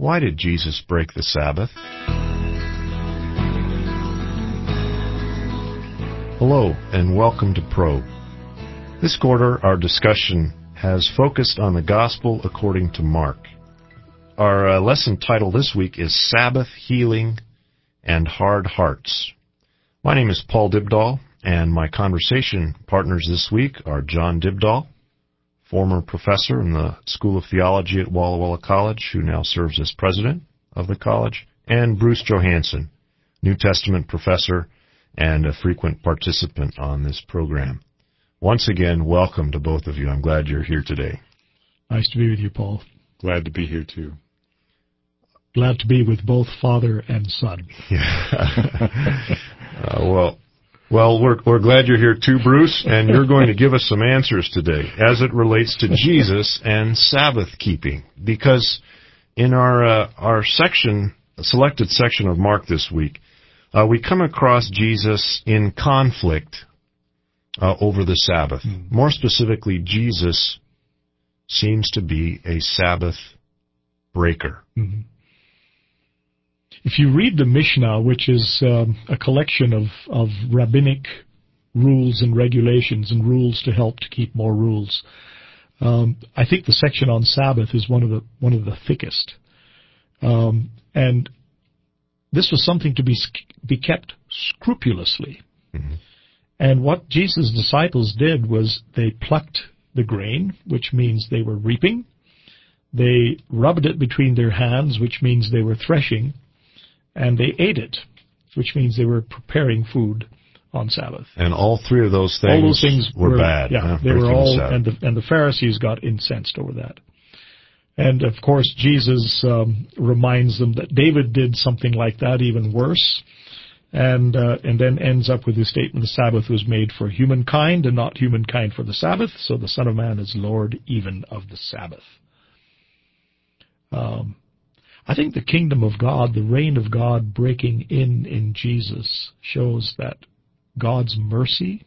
Why did Jesus break the Sabbath? Hello, and welcome to Probe. This quarter, our discussion has focused on the Gospel according to Mark. Our lesson title this week is Sabbath, Healing, and Hard Hearts. My name is Paul Dibdahl, and my conversation partners this week are John Dibdahl, former professor in the School of Theology at Walla Walla College, who now serves as president of the college, and Bruce Johansson, New Testament professor and a frequent participant on this program. Once again, welcome to both of you. I'm glad you're here today. Nice to be with you, Paul. Glad to be here, too. Glad to be with both father and son. Yeah. Well, we're glad you're here too, Bruce, and you're going to give us some answers today as it relates to Jesus and Sabbath keeping. Because in our selected section of Mark this week, we come across Jesus in conflict over the Sabbath. More specifically, Jesus seems to be a Sabbath breaker. Mm-hmm. If you read the Mishnah, which is a collection of rabbinic rules and regulations and rules to help to keep more rules, I think the section on Sabbath is one of the thickest. And this was something to be kept scrupulously. Mm-hmm. And what Jesus' disciples did was they plucked the grain, which means they were reaping. They rubbed it between their hands, which means they were threshing. And they ate it, which means they were preparing food on Sabbath. And all three of those things were bad. Yeah, they were all, and the Pharisees got incensed over that. And of course, Jesus reminds them that David did something like that, even worse, and then ends up with the statement: the Sabbath was made for humankind, and not humankind for the Sabbath. So the Son of Man is Lord even of the Sabbath. I think the kingdom of God, the reign of God breaking in Jesus, shows that God's mercy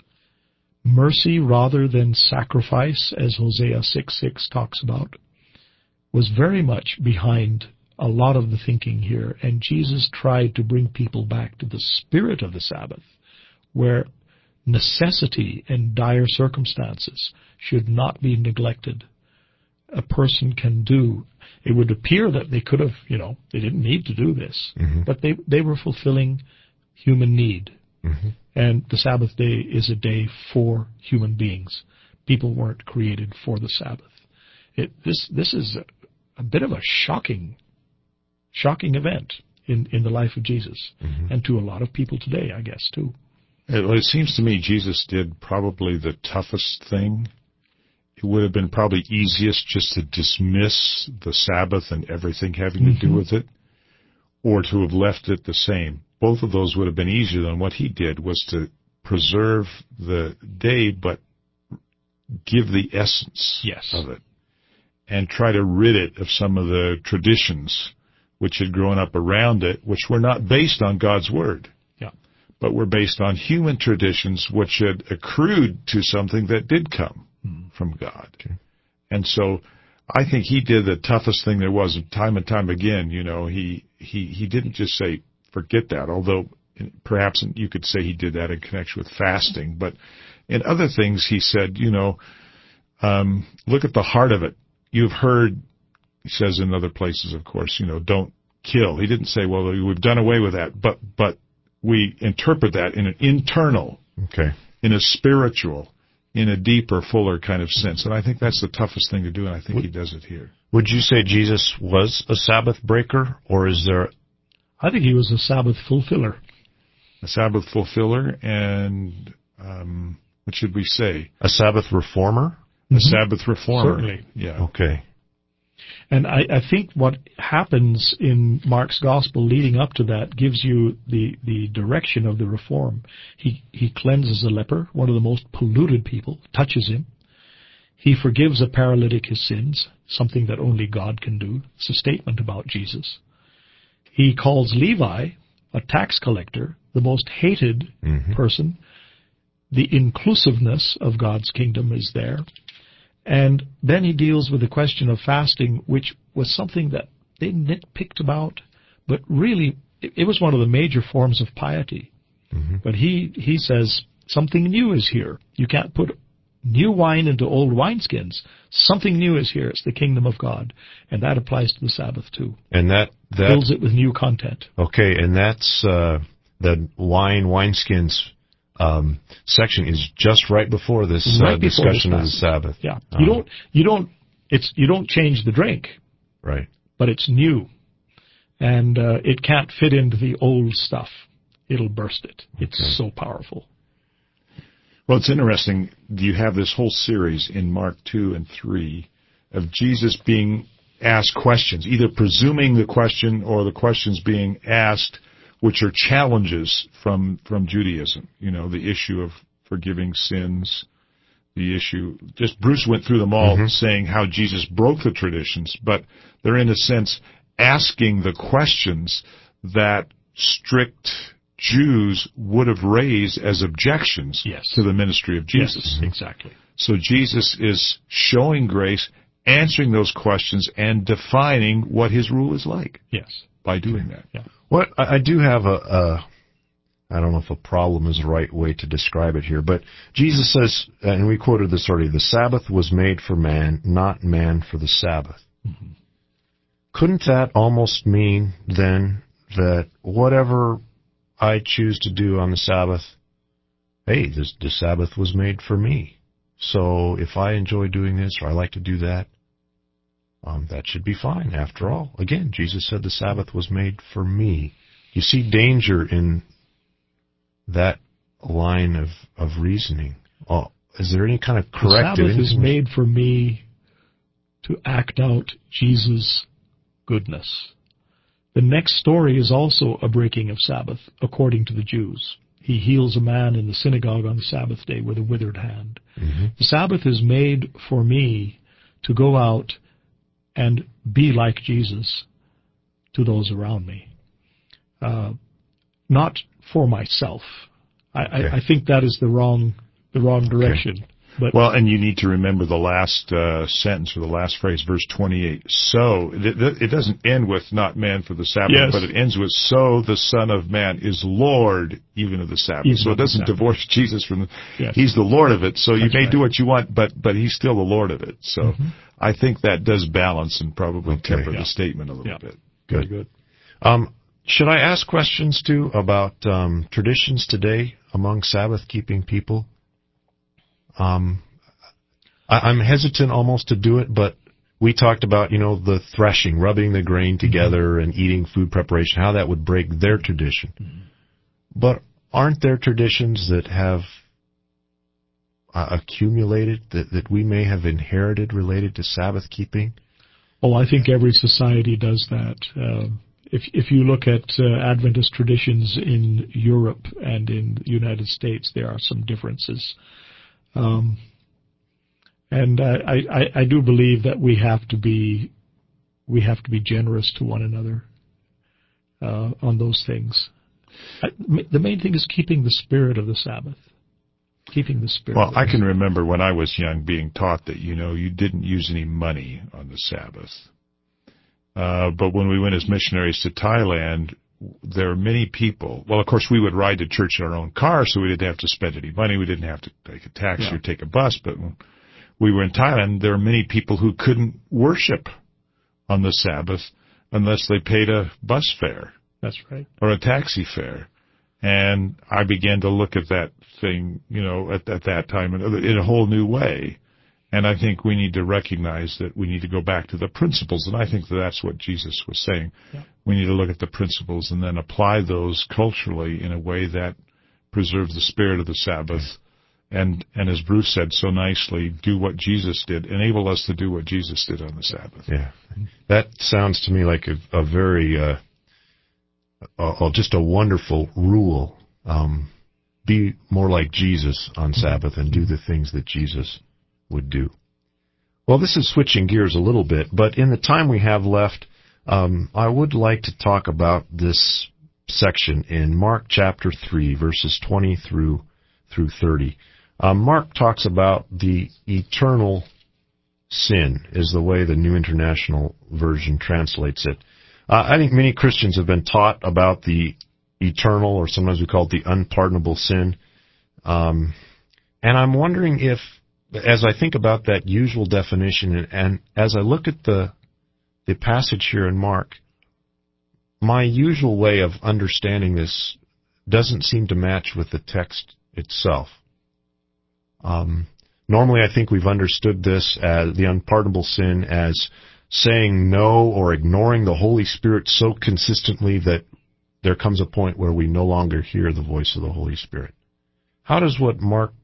rather than sacrifice, as Hosea 6:6 talks about, was very much behind a lot of the thinking here. And Jesus tried to bring people back to the spirit of the Sabbath, where necessity and dire circumstances should not be neglected. A person can do. It would appear that they could have, they didn't need to do this, mm-hmm. but they were fulfilling human need. Mm-hmm. And the Sabbath day is a day for human beings. People weren't created for the Sabbath. This is a bit of a shocking event in the life of Jesus, mm-hmm. and to a lot of people today, I guess, too. It seems to me Jesus did probably the toughest thing. It would have been probably easiest just to dismiss the Sabbath and everything having to do with it, or to have left it the same. Both of those would have been easier than what he did, was to preserve the day, but give the essence of it, and try to rid it of some of the traditions which had grown up around it, which were not based on God's Word, but were based on human traditions which had accrued to something that did come from God. Okay. And so I think he did the toughest thing there was, time and time again. He didn't just say, forget that, although perhaps you could say he did that in connection with fasting. But in other things he said, look at the heart of it. You've heard, he says in other places, of course, don't kill. He didn't say, well, we've done away with that, but we interpret that in an internal, in a spiritual, in a deeper, fuller kind of sense. And I think that's the toughest thing to do, and I think he does it here. Would you say Jesus was a Sabbath breaker, or is there... I think he was a Sabbath fulfiller. A Sabbath fulfiller, and what should we say? A Sabbath reformer? A Sabbath reformer. Certainly. Yeah. Okay. And I think what happens in Mark's gospel leading up to that gives you the direction of the reform. He cleanses a leper, one of the most polluted people, touches him. He forgives a paralytic his sins, something that only God can do. It's a statement about Jesus. He calls Levi, a tax collector, the most hated person. The inclusiveness of God's kingdom is there. And then he deals with the question of fasting, which was something that nitpicked about, but really it was one of the major forms of piety. Mm-hmm. But he says something new is here. You can't put new wine into old wineskins. Something new is here. It's the kingdom of God, and that applies to the Sabbath too. And that Fills it with new content. Okay, and that's the wineskins section is just right before this discussion of the Sabbath. Yeah, you don't change the drink, right? But it's new, and it can't fit into the old stuff. It'll burst it. It's so powerful. Well, it's interesting. You have this whole series in Mark 2 and 3 of Jesus being asked questions, either presuming the question or the questions being asked, which are challenges from Judaism. You know, the issue of forgiving sins, the issue. Just Bruce went through them all, saying how Jesus broke the traditions, but they're in a sense asking the questions that strict Jews would have raised as objections to the ministry of Jesus. Yes, exactly. So Jesus is showing grace, answering those questions, and defining what his rule is like. Yes. By doing that. Yeah. What I do have I don't know if a problem is the right way to describe it here, but Jesus says, and we quoted this already, the Sabbath was made for man, not man for the Sabbath. Mm-hmm. Couldn't that almost mean then that whatever I choose to do on the Sabbath, hey, the Sabbath was made for me. So if I enjoy doing this or I like to do that, that should be fine. After all, again, Jesus said the Sabbath was made for me. You see danger in that line of reasoning. Oh, is there any kind of corrective? The Sabbath is made for me to act out Jesus' goodness. The next story is also a breaking of Sabbath, according to the Jews. He heals a man in the synagogue on the Sabbath day with a withered hand. Mm-hmm. The Sabbath is made for me to go out and be like Jesus to those around me. Not for myself. I think that is the wrong direction. Okay. But well, and you need to remember the last sentence or the last phrase, verse 28. So, it doesn't end with not man for the Sabbath, but it ends with so the Son of Man is Lord even of the Sabbath. Even so it doesn't divorce Jesus from He's the Lord of it. So you may do what you want, but he's still the Lord of it. So I think that does balance and probably temper the statement a little bit. Good. Very good. Should I ask questions too about traditions today among Sabbath-keeping people? I'm hesitant almost to do it, but we talked about, the threshing, rubbing the grain together and eating food preparation, how that would break their tradition. Mm-hmm. But aren't there traditions that have accumulated, that we may have inherited related to Sabbath keeping? Oh, I think every society does that. If you look at Adventist traditions in Europe and in the United States, there are some differences. And I do believe that we have to be generous to one another on those things. The main thing is keeping the spirit of the Sabbath. Keeping the spirit. Well, I can remember when I was young being taught that you didn't use any money on the Sabbath. But when we went as missionaries to Thailand, there are many people. Well, of course, we would ride to church in our own car, so we didn't have to spend any money. We didn't have to take a taxi or take a bus. But when we were in Thailand, there are many people who couldn't worship on the Sabbath unless they paid a bus fare. That's right. Or a taxi fare. And I began to look at that thing, at that time in a whole new way. And I think we need to recognize that we need to go back to the principles. And I think that's what Jesus was saying. Yeah. We need to look at the principles and then apply those culturally in a way that preserves the spirit of the Sabbath. And as Bruce said so nicely, do what Jesus did. Enable us to do what Jesus did on the Sabbath. Yeah. That sounds to me like a very, just a wonderful rule. Be more like Jesus on Sabbath and do the things that Jesus would do. Well, this is switching gears a little bit, but in the time we have left, I would like to talk about this section in Mark chapter 3, verses 20 through 30. Mark talks about the eternal sin is the way the New International Version translates it. I think many Christians have been taught about the eternal, or sometimes we call it the unpardonable sin. And I'm wondering if, as I think about that usual definition, and as I look at the passage here in Mark, my usual way of understanding this doesn't seem to match with the text itself. Normally, I think we've understood this as the unpardonable sin as saying no or ignoring the Holy Spirit so consistently that there comes a point where we no longer hear the voice of the Holy Spirit. How does what Mark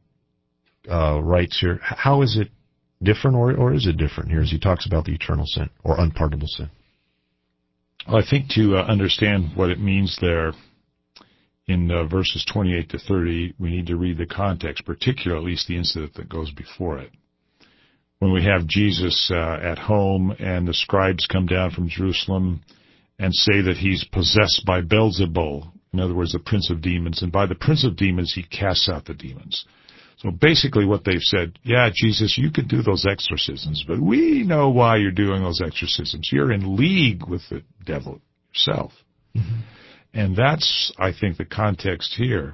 writes here, how is it different, or is it different here as he talks about the eternal sin or unpardonable sin? Well, I think to understand what it means there in verses 28 to 30, we need to read the context, particularly at least the incident that goes before it. When we have Jesus at home and the scribes come down from Jerusalem and say that he's possessed by Beelzebul, in other words, the prince of demons, and by the prince of demons he casts out the demons. So basically what they've said, yeah, Jesus, you can do those exorcisms, but we know why you're doing those exorcisms. You're in league with the devil yourself. Mm-hmm. And that's, I think, the context here,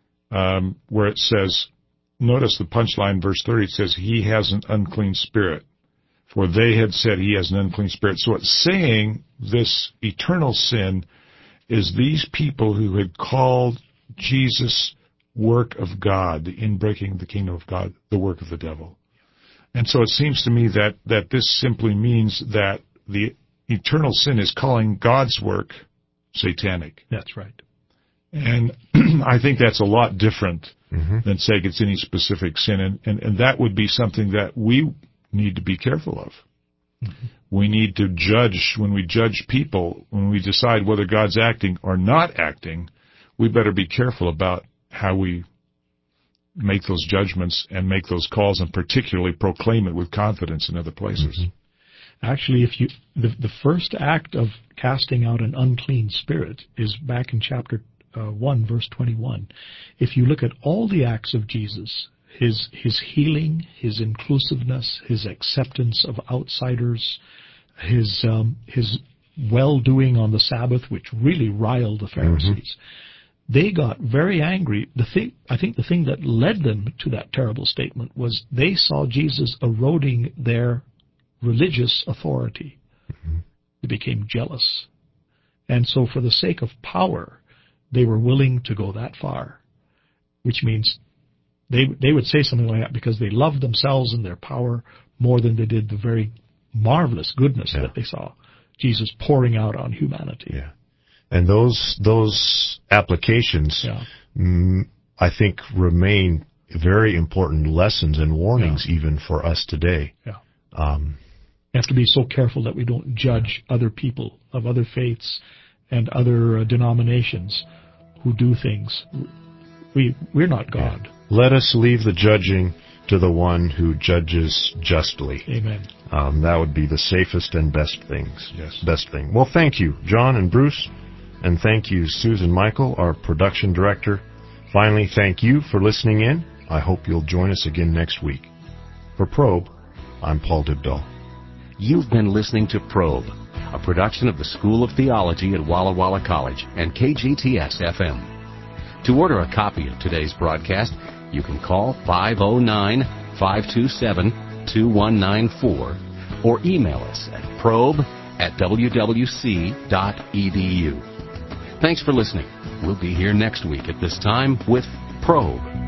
where it says, notice the punchline, verse 30, it says, he has an unclean spirit. For they had said he has an unclean spirit. So it's saying this eternal sin is these people who had called Jesus work of God, the inbreaking of the kingdom of God, the work of the devil. And so it seems to me that this simply means that the eternal sin is calling God's work satanic. That's right. And I think that's a lot different than saying it's any specific sin. And that would be something that we need to be careful of. Mm-hmm. We need to judge, when we judge people, when we decide whether God's acting or not acting, we better be careful about how we make those judgments and make those calls, and particularly proclaim it with confidence in other places. Mm-hmm. Actually, the first act of casting out an unclean spirit is back in chapter 1, verse 21. If you look at all the acts of Jesus, his healing, his inclusiveness, his acceptance of outsiders, his well-doing on the Sabbath, which really riled the Pharisees, they got very angry. I think the thing that led them to that terrible statement was they saw Jesus eroding their religious authority. They became jealous. And so for the sake of power, they were willing to go that far, which means they would say something like that because they loved themselves and their power more than they did the very marvelous goodness that they saw Jesus pouring out on humanity. Yeah. And those applications, I think, remain very important lessons and warnings even for us today. Yeah. You have to be so careful that we don't judge other people of other faiths and other denominations who do things. We're not God. Yeah. Let us leave the judging to the one who judges justly. Amen. That would be the safest and best things. Yes. Best thing. Well, thank you, John and Bruce, and thank you, Susan Michael, our production director. Finally, thank you for listening in. I hope you'll join us again next week. For Probe, I'm Paul Dibdahl. You've been listening to Probe, a production of the School of Theology at Walla Walla College and KGTS-FM. To order a copy of today's broadcast, you can call 509-527-2194 or email us at probe@wwc.edu. Thanks for listening. We'll be here next week at this time with Probe.